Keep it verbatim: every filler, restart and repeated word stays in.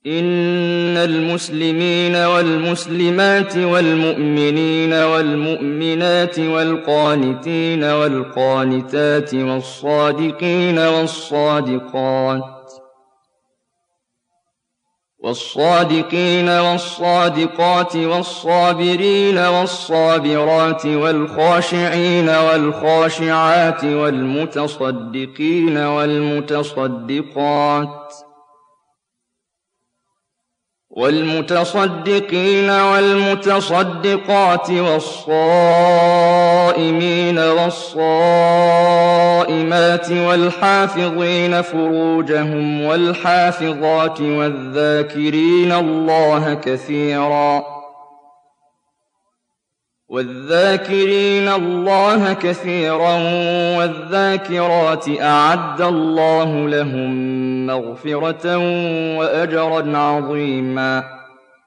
إن المسلمين والمسلمات والمؤمنين والمؤمنات والقانتين والقانتات والصادقين والصادقات والصادقين والصادقات والصابرين والصابرات والخاشعين والخاشعات والمتصدقين والمتصدقات والمتصدقين والمتصدقات والصائمين والصائمات والحافظين فروجهم والحافظات والذاكرين الله كثيرا والذاكرين الله كثيرا والذاكرات أعد الله لهم مغفرة وأجرا عظيما.